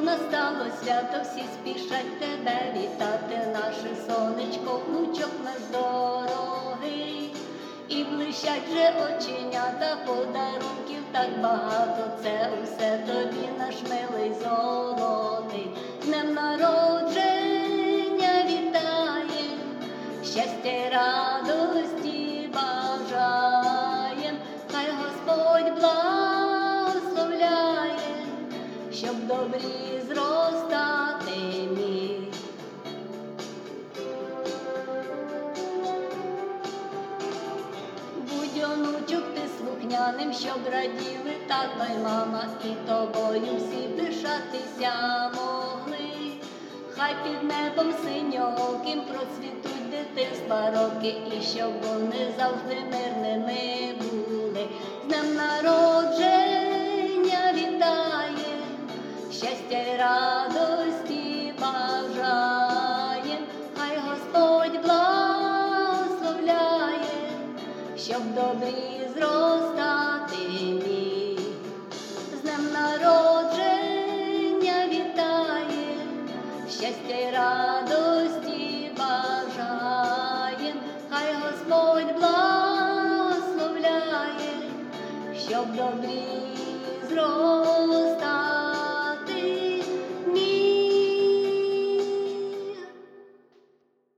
настало свято, всі спішать тебе вітати, наше сонечко, внучок наш дорогий. І блищать вже оченята, подарунків так багато, це усе тобі, наш милий золотий. З днем народження вітаєм, щастя й радості бажаєм, хай Господь благословляє, щоб добрі зростати міг. Будь, онучок, ти слухняним, щоб раділи тато й мама, і тобою всі пишатися могли. Хай під небом синьоким процвітуть дитинства роки, і щоб вони завжди мирними були. З днем народження вітаєм, щастя й радості бажаєм, хай Господь благословляє, щоб добрі зростати міг. З днем народження вітаєм, щастя й радості бажаєм, хай Господь благословляє, щоб добрі зростати.